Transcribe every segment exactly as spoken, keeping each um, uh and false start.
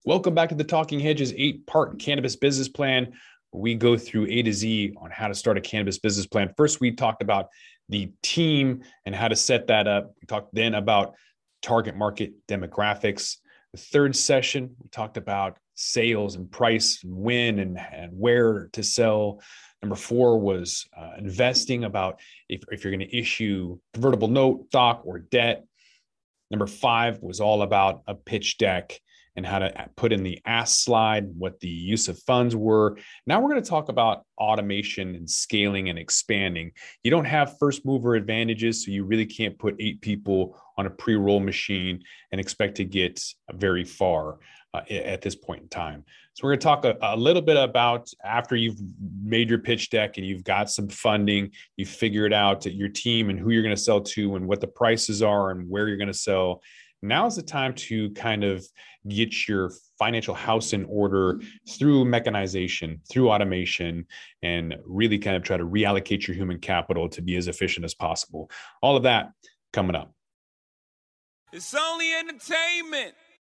Welcome back to the Talking Hedges eight-part cannabis business plan. We go through A to Z on how to start a cannabis business plan. First, we talked about the team and how to set that up. We talked then about target market demographics. The third session, we talked about sales and price, and when and, and where to sell. Number four was uh, investing, about if, if you're going to issue convertible note, stock, or debt. Number five was all about a pitch deck and how to put in the ask slide, what the use of funds were. Now we're going to talk about automation and scaling and expanding. You don't have first mover advantages, so you really can't put eight people on a pre-roll machine and expect to get very far uh, at this point in time. So we're going to talk a, a little bit about after you've made your pitch deck and you've got some funding, you've figured out your team and who you're going to sell to and what the prices are and where you're going to sell. Now is the time to kind of get your financial house in order through mechanization, through automation, and really kind of try to reallocate your human capital to be as efficient as possible. All of that coming up. It's only entertainment.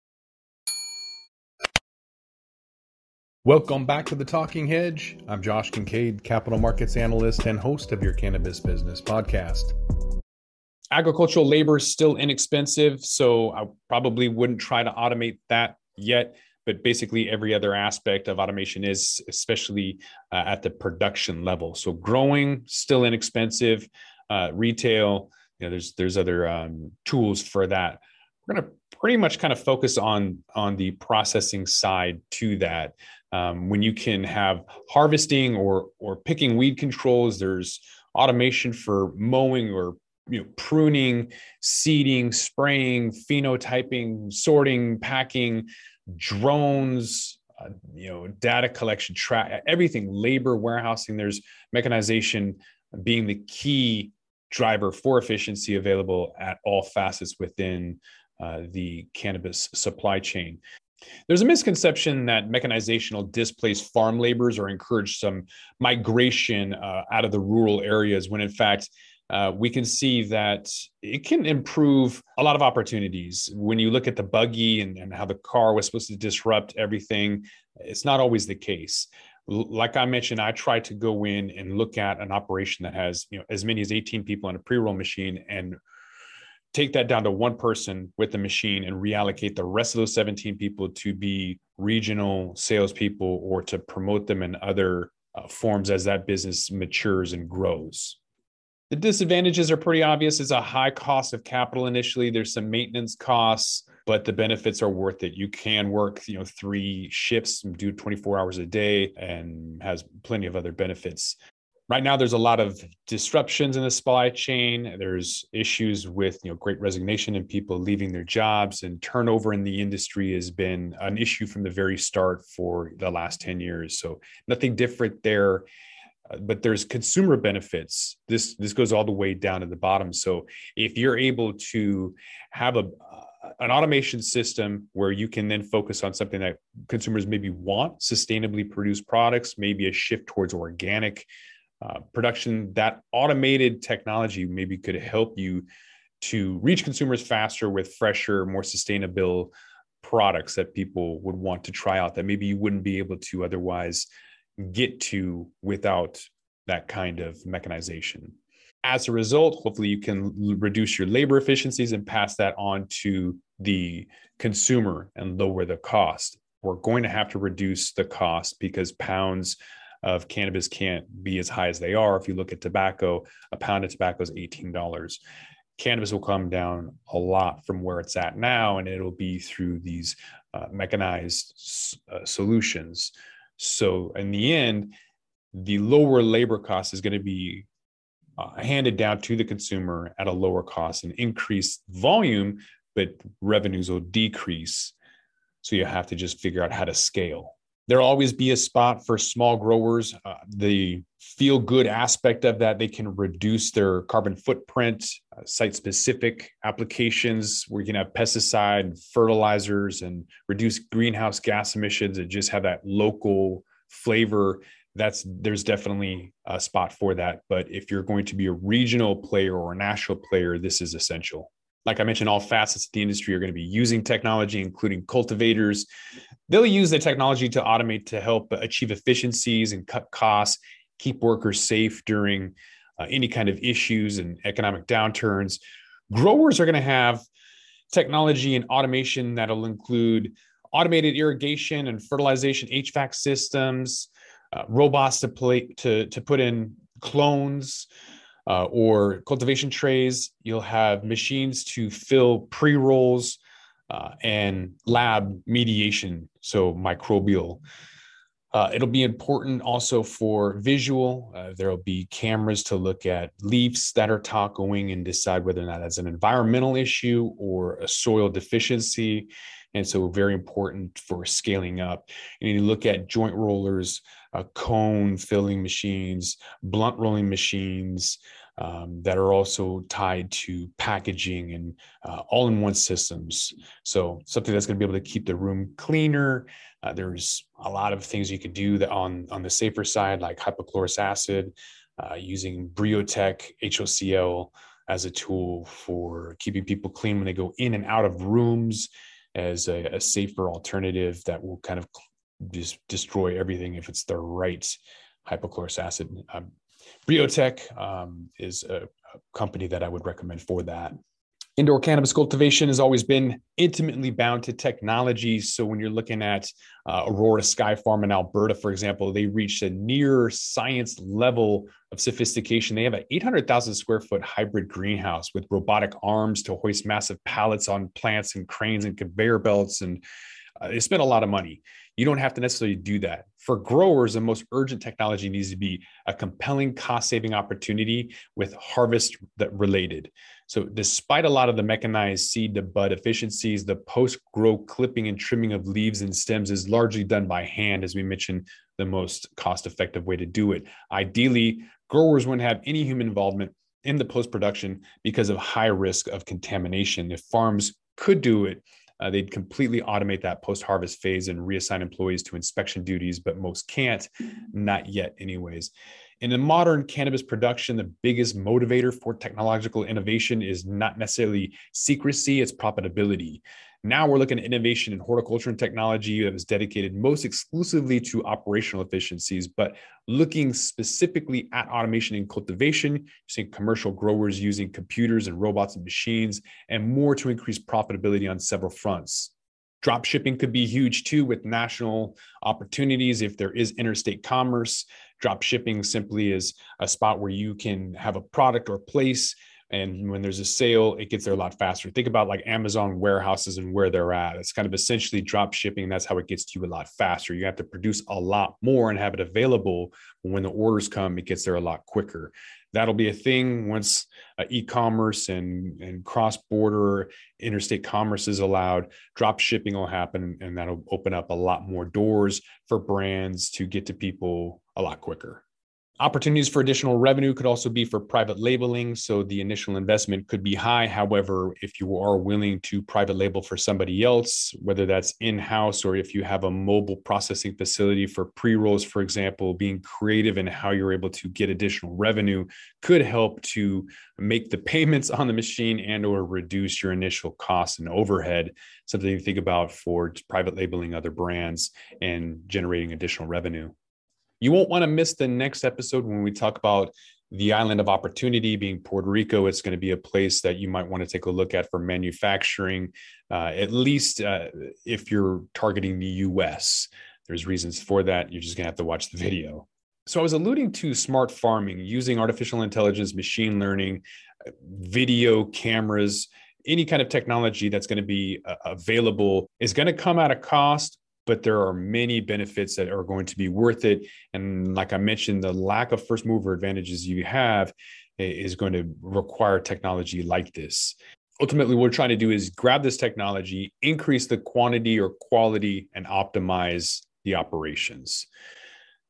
Welcome back to the Talking Hedge. I'm Josh Kincaid, capital markets analyst and host of your Cannabis Business Podcast. Agricultural labor is still inexpensive, so I probably wouldn't try to automate that yet. But basically, every other aspect of automation is, especially uh, at the production level. So growing still inexpensive. Uh, retail, you know, there's there's other um, tools for that. We're going to pretty much kind of focus on on the processing side to that. Um, when you can have harvesting or or picking weed controls, there's automation for mowing or you know, pruning, seeding, spraying, phenotyping, sorting, packing, drones, uh, you know, data collection, track, everything, labor, warehousing. There's mechanization being the key driver for efficiency available at all facets within uh, the cannabis supply chain. There's a misconception that mechanization will displace farm laborers or encourage some migration uh, out of the rural areas, when in fact, Uh, we can see that it can improve a lot of opportunities. When you look at the buggy and, and how the car was supposed to disrupt everything, it's not always the case. L- like I mentioned, I try to go in and look at an operation that has, you know, as many as eighteen people on a pre-roll machine and take that down to one person with the machine and reallocate the rest of those seventeen people to be regional salespeople or to promote them in other uh, forms as that business matures and grows. The disadvantages are pretty obvious. It's a high cost of capital initially. There's some maintenance costs, but the benefits are worth it. You can work, you know, three shifts, do twenty-four hours a day, and has plenty of other benefits. Right now, there's a lot of disruptions in the supply chain. There's issues with, you know, great resignation and people leaving their jobs, and turnover in the industry has been an issue from the very start for the last ten years. So nothing different there. But there's consumer benefits. This this goes all the way down to the bottom. So if you're able to have a uh, an automation system where you can then focus on something that consumers maybe want, sustainably produced products, maybe a shift towards organic uh, production, that automated technology maybe could help you to reach consumers faster with fresher, more sustainable products that people would want to try out that maybe you wouldn't be able to otherwise get to without that kind of mechanization. As a result, hopefully you can reduce your labor efficiencies and pass that on to the consumer and lower the cost. We're going to have to reduce the cost because pounds of cannabis can't be as high as they are. If you look at tobacco, a pound of tobacco is eighteen dollars. Cannabis will come down a lot from where it's at now, and it'll be through these uh, mechanized uh, solutions. So in the end, the lower labor cost is going to be uh, handed down to the consumer at a lower cost and increased volume, but revenues will decrease. So you have to just figure out how to scale. There'll always be a spot for small growers. Uh, the feel good aspect of that, they can reduce their carbon footprint, uh, site-specific applications where you can have pesticide and fertilizers and reduce greenhouse gas emissions and just have that local flavor. That's there's definitely a spot for that. But if you're going to be a regional player or a national player, this is essential. Like I mentioned, all facets of the industry are going to be using technology, including cultivators. They'll use the technology to automate to help achieve efficiencies and cut costs, keep workers safe during uh, any kind of issues and economic downturns. Growers are going to have technology and automation that'll include automated irrigation and fertilization H V A C systems, uh, robots to play to, to put in clones, Uh, or cultivation trays. You'll have machines to fill pre-rolls uh, and lab mediation, so microbial. Uh, it'll be important also for visual. Uh, there'll be cameras to look at leaves that are toggling and decide whether or not that's an environmental issue or a soil deficiency. And so very important for scaling up. And you look at joint rollers, uh, cone filling machines, blunt rolling machines um, that are also tied to packaging and uh, all-in-one systems. So something that's going to be able to keep the room cleaner. Uh, there's a lot of things you could do that on, on the safer side, like hypochlorous acid, uh, using Briotech H O C L as a tool for keeping people clean when they go in and out of rooms, as a, a safer alternative that will kind of just destroy everything if it's the right hypochlorous acid. Um, Briotech um, is a, a company that I would recommend for that. Indoor cannabis cultivation has always been intimately bound to technology. So when you're looking at uh, Aurora Sky Farm in Alberta, for example, they reached a near science level of sophistication. They have an eight hundred thousand square foot hybrid greenhouse with robotic arms to hoist massive pallets on plants and cranes and conveyor belts. And uh, they spent a lot of money. You don't have to necessarily do that. For growers, the most urgent technology needs to be a compelling cost-saving opportunity with harvest that related. So despite a lot of the mechanized seed to bud efficiencies, the post-grow clipping and trimming of leaves and stems is largely done by hand, as we mentioned, the most cost-effective way to do it. Ideally, growers wouldn't have any human involvement in the post-production because of high risk of contamination. If farms could do it, Uh, they'd completely automate that post-harvest phase and reassign employees to inspection duties, but most can't, not yet anyways. In the modern cannabis production, the biggest motivator for technological innovation is not necessarily secrecy, it's profitability. Now we're looking at innovation in horticulture and technology that was dedicated most exclusively to operational efficiencies, but looking specifically at automation in cultivation, you're seeing commercial growers using computers and robots and machines, and more to increase profitability on several fronts. Drop shipping could be huge too, with national opportunities. If there is interstate commerce, drop shipping simply is a spot where you can have a product or place, and when there's a sale, it gets there a lot faster. Think about like Amazon warehouses and where they're at. It's kind of essentially drop shipping. That's how it gets to you a lot faster. You have to produce a lot more and have it available. When the orders come, it gets there a lot quicker. That'll be a thing once uh, e-commerce and, and cross-border interstate commerce is allowed. Drop shipping will happen, and that'll open up a lot more doors for brands to get to people a lot quicker. Opportunities for additional revenue could also be for private labeling. So the initial investment could be high. However, if you are willing to private label for somebody else, whether that's in-house or if you have a mobile processing facility for pre-rolls, for example, being creative in how you're able to get additional revenue could help to make the payments on the machine and or reduce your initial costs and overhead. Something to think about for private labeling other brands and generating additional revenue. You won't want to miss the next episode when we talk about the island of opportunity being Puerto Rico. It's going to be a place that you might want to take a look at for manufacturing, uh, at least uh, if you're targeting the U S. There's reasons for that. You're just going to have to watch the video. So I was alluding to smart farming, using artificial intelligence, machine learning, video cameras, any kind of technology that's going to be uh, available is going to come at a cost, but there are many benefits that are going to be worth it. And like I mentioned, the lack of first mover advantages you have is going to require technology like this. Ultimately, what we're trying to do is grab this technology, increase the quantity or quality, and optimize the operations.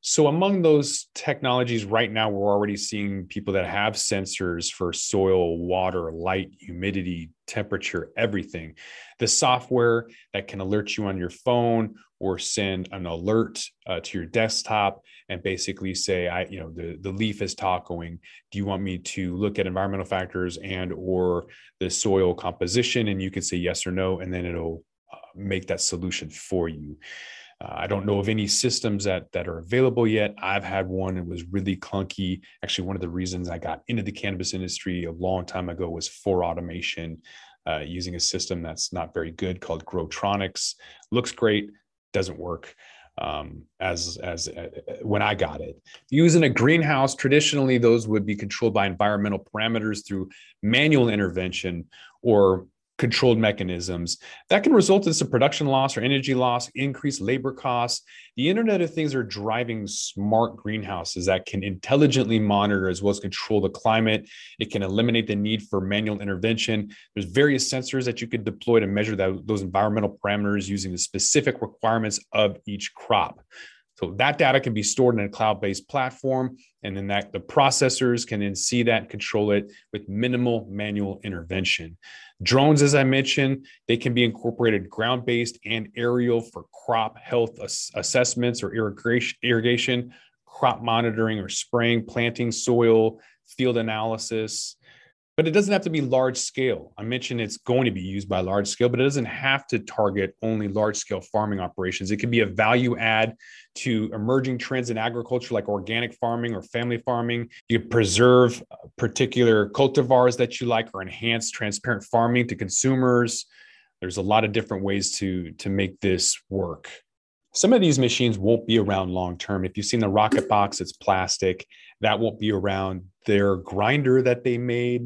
So among those technologies right now, we're already seeing people that have sensors for soil, water, light, humidity, temperature, everything. The software that can alert you on your phone or send an alert uh, to your desktop and basically say, I, you know, the, the leaf is tacoing. Do you want me to look at environmental factors and or the soil composition? And you can say yes or no, and then it'll uh, make that solution for you. Uh, I don't know of any systems that that are available yet. I've had one. It was really clunky. Actually, one of the reasons I got into the cannabis industry a long time ago was for automation, uh, using a system that's not very good called Growtronics. Looks great, doesn't work um, as as uh, when I got it. Using a greenhouse, traditionally those would be controlled by environmental parameters through manual intervention or controlled mechanisms that can result in some production loss or energy loss, increased labor costs. The Internet of Things are driving smart greenhouses that can intelligently monitor as well as control the climate. It can eliminate the need for manual intervention. There's various sensors that you could deploy to measure that, those environmental parameters using the specific requirements of each crop. So that data can be stored in a cloud-based platform, and then that the processors can then see that and control it with minimal manual intervention. Drones, as I mentioned, they can be incorporated ground-based and aerial for crop health ass- assessments or irrigation, irrigation, crop monitoring or spraying, planting, soil, field analysis. But it doesn't have to be large scale. I mentioned it's going to be used by large scale, but it doesn't have to target only large scale farming operations. It can be a value add to emerging trends in agriculture like organic farming or family farming. You can preserve particular cultivars that you like or enhance transparent farming to consumers. There's a lot of different ways to, to make this work. Some of these machines won't be around long term. If you've seen the Rocket Box, it's plastic. That won't be around. Their grinder that they made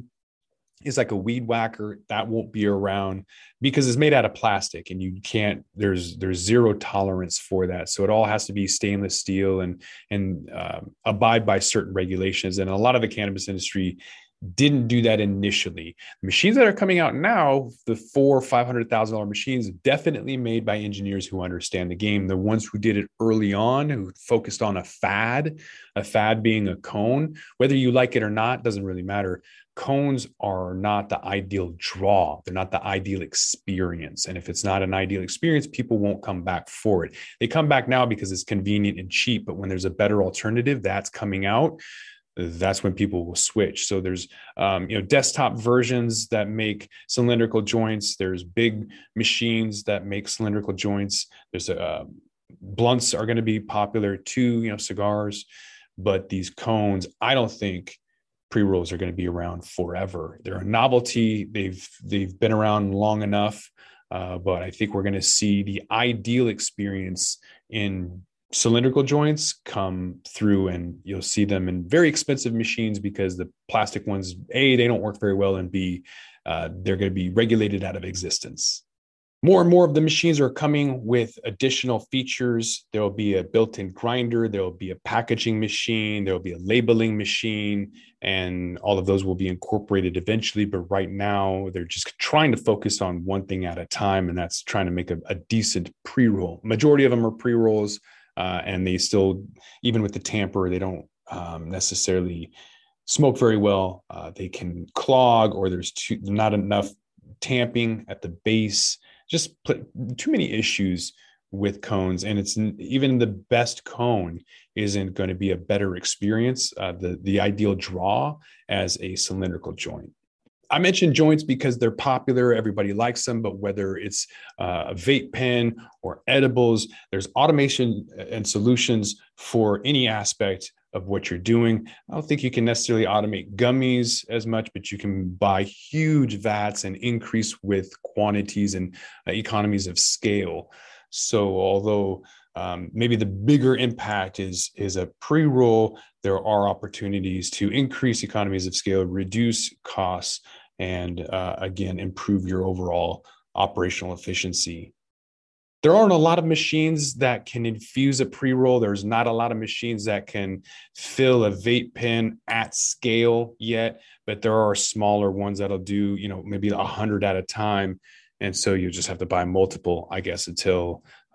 is like a weed whacker. That won't be around because it's made out of plastic and you can't, there's there's zero tolerance for that. So it all has to be stainless steel and and um, abide by certain regulations. And a lot of the cannabis industry didn't do that initially. The machines that are coming out now, the four or five hundred thousand dollar machines, definitely made by engineers who understand the game. The ones who did it early on, who focused on a fad, a fad being a cone, whether you like it or not, doesn't really matter. Cones are not the ideal draw. They're not the ideal experience. And if it's not an ideal experience, people won't come back for it. They come back now because it's convenient and cheap. But when there's a better alternative that's coming out, that's when people will switch. So there's, um, you know, desktop versions that make cylindrical joints. There's big machines that make cylindrical joints. There's a, uh, blunts are going to be popular too, you know, cigars. But these cones, I don't think pre-rolls are going to be around forever. They're a novelty. They've they've been around long enough, uh, but I think we're going to see the ideal experience in cylindrical joints come through, and you'll see them in very expensive machines because the plastic ones, A, they don't work very well, and B, uh, they're going to be regulated out of existence. More and more of the machines are coming with additional features. There will be a built-in grinder. There will be a packaging machine. There will be a labeling machine, and all of those will be incorporated eventually. But right now, they're just trying to focus on one thing at a time, and that's trying to make a, a decent pre-roll. Majority of them are pre-rolls, uh, and they still, even with the tamper, they don't um, necessarily smoke very well. Uh, they can clog, or there's too, not enough tamping at the base. Just put too many issues with cones, and it's even the best cone isn't going to be a better experience, uh, the, the ideal draw as a cylindrical joint. I mentioned joints because they're popular. Everybody likes them, but whether it's uh, a vape pen or edibles, there's automation and solutions for any aspect of what you're doing. I don't think you can necessarily automate gummies as much, but you can buy huge vats and increase with quantities and uh, economies of scale. So although um, maybe the bigger impact is, is a pre-roll, there are opportunities to increase economies of scale, reduce costs, and uh, again, improve your overall operational efficiency. There aren't a lot of machines that can infuse a pre-roll. There's not a lot of machines that can fill a vape pen at scale yet, but there are smaller ones that'll do, you know, maybe a hundred at a time. And so you just have to buy multiple, I guess, until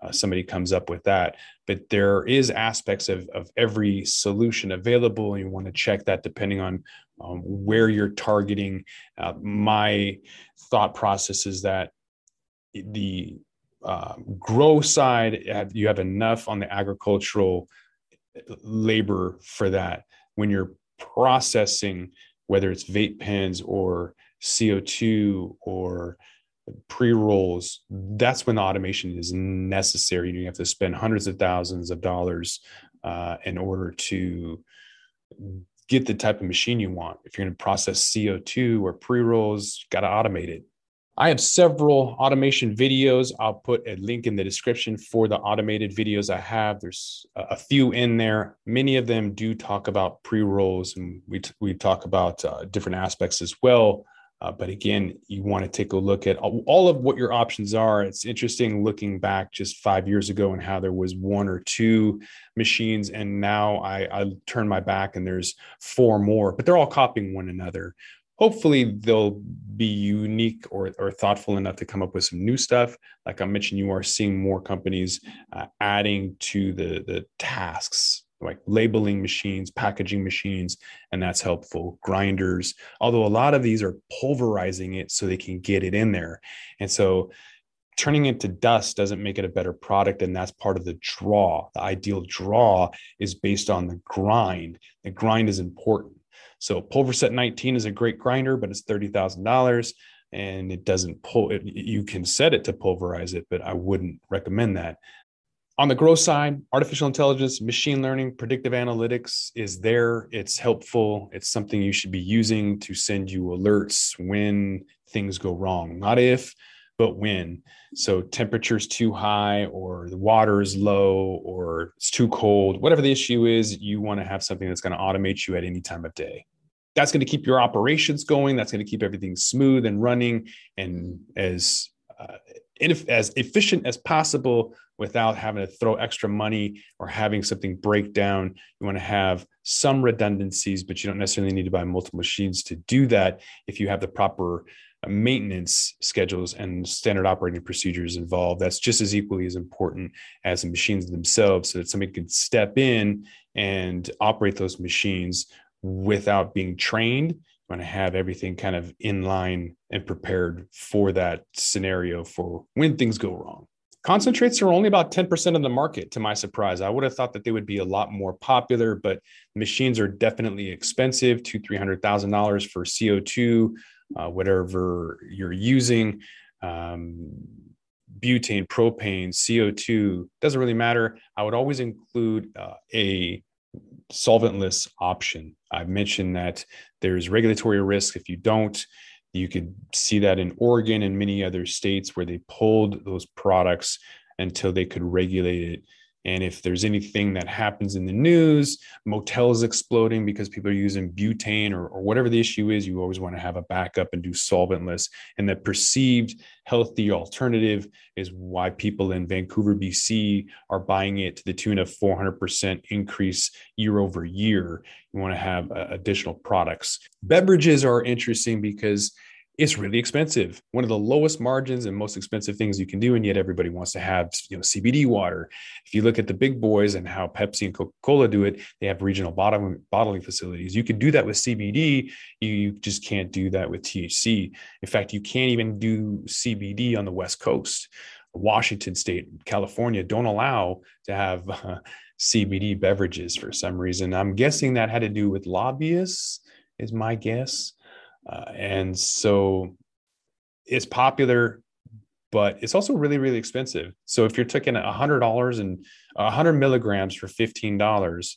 uh, somebody comes up with that. But there is aspects of, of every solution available, and you want to check that depending on um, where you're targeting. Uh, my thought process is that the uh, grow side, you have enough on the agricultural labor for that. When you're processing, whether it's vape pens or C O two or pre-rolls, that's when the automation is necessary. You have to spend hundreds of thousands of dollars uh, in order to get the type of machine you want. If you're going to process C O two or pre-rolls, got to automate it. I have several automation videos. I'll put a link in the description for the automated videos I have. There's a few in there. Many of them do talk about pre-rolls, and we, t- we talk about uh, different aspects as well. Uh, but again, you want to take a look at all of what your options are. It's interesting looking back just five years ago and how there was one or two machines, and now I, I turn my back and there's four more, but they're all copying one another. Hopefully they'll be unique or, or thoughtful enough to come up with some new stuff. Like I mentioned, you are seeing more companies uh, adding to the, the tasks, like labeling machines, packaging machines, and that's helpful. Grinders, although a lot of these are pulverizing it so they can get it in there. And so turning it to dust doesn't make it a better product, and that's part of the draw. The ideal draw is based on the grind. The grind is important. So Pulverset nineteen is a great grinder, but it's thirty thousand dollars and it doesn't pull it. You can set it to pulverize it, but I wouldn't recommend that. On the growth side, artificial intelligence, machine learning, predictive analytics is there. It's helpful. It's something you should be using to send you alerts when things go wrong. Not if, but when. So temperature's too high, or the water is low, or it's too cold, whatever the issue is, you want to have something that's going to automate you at any time of day. That's going to keep your operations going. That's going to keep everything smooth and running and as uh, as efficient as possible without having to throw extra money or having something break down. You want to have some redundancies, but you don't necessarily need to buy multiple machines to do that if you have the proper maintenance schedules and standard operating procedures involved. That's just as equally as important as the machines themselves, so that somebody can step in and operate those machines without being trained. You want to have everything kind of in line and prepared for that scenario for when things go wrong. Concentrates are only about ten percent of the market, to my surprise. I would have thought that they would be a lot more popular, but machines are definitely expensive, two, three hundred thousand dollars for C O two, uh, whatever you're using. Um, butane, propane, C O two, doesn't really matter. I would always include uh, a solventless option. I've mentioned that there's regulatory risk if you don't. You could see that in Oregon and many other states where they pulled those products until they could regulate it. And if there's anything that happens in the news, motels exploding because people are using butane or, or whatever the issue is, you always want to have a backup and do solventless. And the perceived healthy alternative is why people in Vancouver, B C are buying it to the tune of four hundred percent increase year over year. You want to have uh, additional products. Beverages are interesting because it's really expensive. One of the lowest margins and most expensive things you can do, and yet everybody wants to have, you know, C B D water. If you look at the big boys and how Pepsi and Coca-Cola do it, they have regional bottling, bottling facilities. You could do that with C B D. You just can't do that with T H C. In fact, you can't even do C B D on the West Coast. Washington State, California don't allow to have uh, C B D beverages for some reason. I'm guessing that had to do with lobbyists, is my guess. Uh, and so it's popular, but it's also really, really expensive. So if you're taking a hundred dollars and a hundred milligrams for fifteen dollars,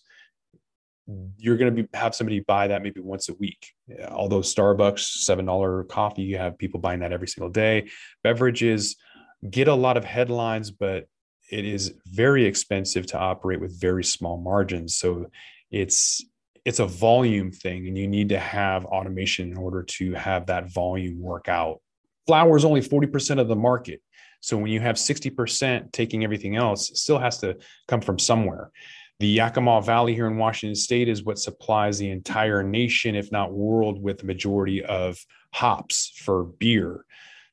you're going to be, have somebody buy that maybe once a week. Although Starbucks, seven dollars coffee, you have people buying that every single day. Beverages get a lot of headlines, but it is very expensive to operate with very small margins. So it's, it's a volume thing, and you need to have automation in order to have that volume work out. Flour is only forty percent of the market. So when you have sixty percent taking everything else, it still has to come from somewhere. The Yakima Valley here in Washington State is what supplies the entire nation, if not world, with the majority of hops for beer.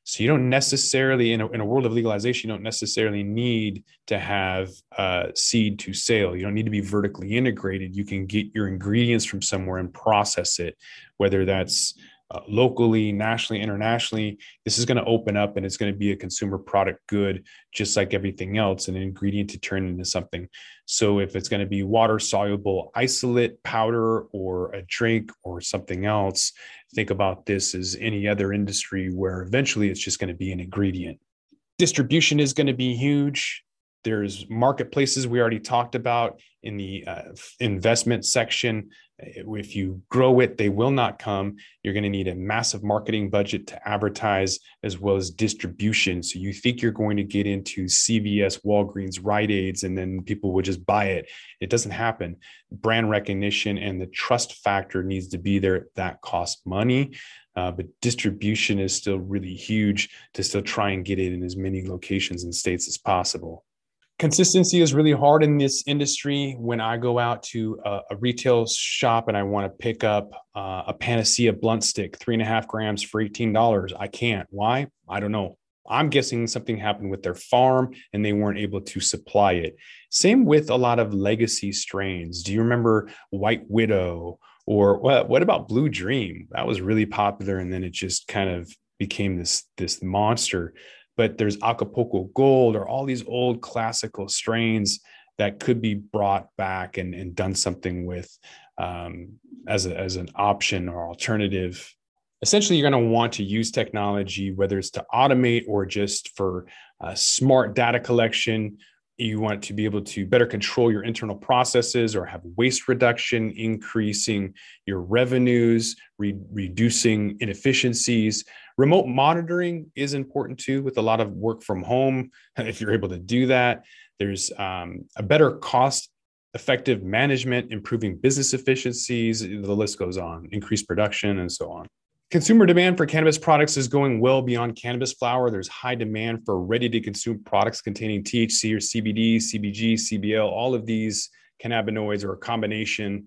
So you don't necessarily, in a, in a world of legalization, you don't necessarily need to have uh, seed to sale. You don't need to be vertically integrated. You can get your ingredients from somewhere and process it, whether that's uh, locally, nationally, internationally. This is going to open up and it's going to be a consumer product good, just like everything else, an ingredient to turn into something. So if it's going to be water soluble isolate powder or a drink or something else, think about this as any other industry where eventually it's just going to be an ingredient. Distribution is going to be huge. There's marketplaces we already talked about in the uh, investment section. If you grow it, they will not come. You're going to need a massive marketing budget to advertise, as well as distribution. So you think you're going to get into C V S, Walgreens, Rite Aids, and then people will just buy it. It doesn't happen. Brand recognition and the trust factor needs to be there. That costs money. Uh, but distribution is still really huge to still try and get it in as many locations and states as possible. Consistency is really hard in this industry. When I go out to a, a retail shop and I want to pick up uh, a Panacea blunt stick, three and a half grams for eighteen dollars, I can't. Why? I don't know. I'm guessing something happened with their farm and they weren't able to supply it. Same with a lot of legacy strains. Do you remember White Widow? Or what, what about Blue Dream? That was really popular, and then it just kind of became this, this monster. But there's Acapulco Gold, or all these old classical strains that could be brought back and, and done something with um, as, a, as an option or alternative. Essentially, you're going to want to use technology, whether it's to automate or just for uh, smart data collection. You want to be able to better control your internal processes or have waste reduction, increasing your revenues, re- reducing inefficiencies. Remote monitoring is important too, with a lot of work from home. If you're able to do that, there's um, a better cost effective management, improving business efficiencies. The list goes on, increased production and so on. Consumer demand for cannabis products is going well beyond cannabis flower. There's high demand for ready-to-consume products containing T H C or C B D, C B G, C B L, all of these cannabinoids or a combination.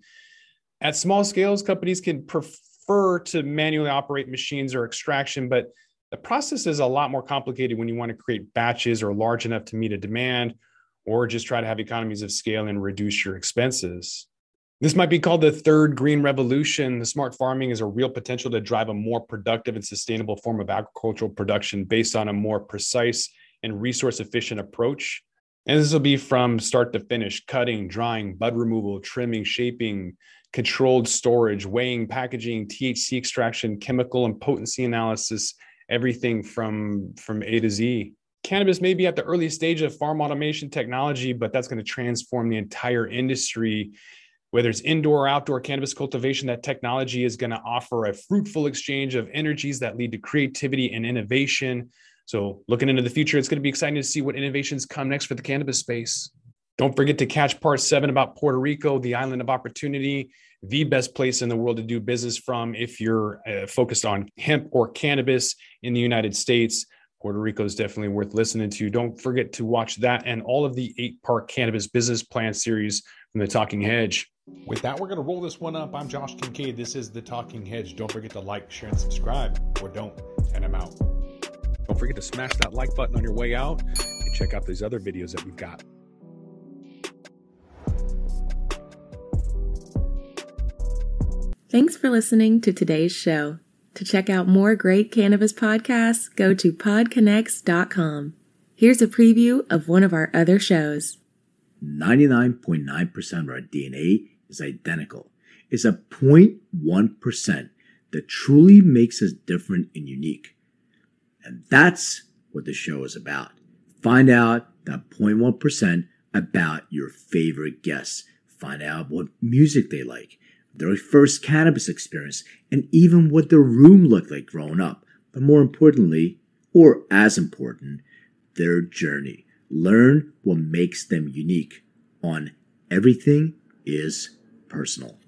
At small scales, companies can prefer to manually operate machines or extraction, but the process is a lot more complicated when you want to create batches or large enough to meet a demand, or just try to have economies of scale and reduce your expenses. This might be called the third green revolution. The smart farming is a real potential to drive a more productive and sustainable form of agricultural production based on a more precise and resource efficient approach. And this will be from start to finish: cutting, drying, bud removal, trimming, shaping, controlled storage, weighing, packaging, T H C extraction, chemical and potency analysis, everything from, from A to Z. Cannabis may be at the early stage of farm automation technology, but that's going to transform the entire industry. Whether it's indoor or outdoor cannabis cultivation, that technology is going to offer a fruitful exchange of energies that lead to creativity and innovation. So looking into the future, it's going to be exciting to see what innovations come next for the cannabis space. Don't forget to catch part seven about Puerto Rico, the island of opportunity, the best place in the world to do business from if you're uh, focused on hemp or cannabis in the United States. Puerto Rico is definitely worth listening to. Don't forget to watch that and all of the eight-part cannabis business plan series from The Talking Hedge. With that, we're going to roll this one up. I'm Josh Kincaid. This is The Talking Hedge. Don't forget to like, share, and subscribe, or don't, and I'm out. Don't forget to smash that like button on your way out and check out these other videos that we've got. Thanks for listening to today's show. To check out more great cannabis podcasts, go to pod connects dot com. Here's a preview of one of our other shows. ninety-nine point nine percent of our D N A is identical. It's a zero point one percent that truly makes us different and unique. And that's what the show is about. Find out that zero point one percent about your favorite guests. Find out what music they like, their first cannabis experience, and even what their room looked like growing up. But more importantly, or as important, their journey. Learn what makes them unique on Everything is Personal.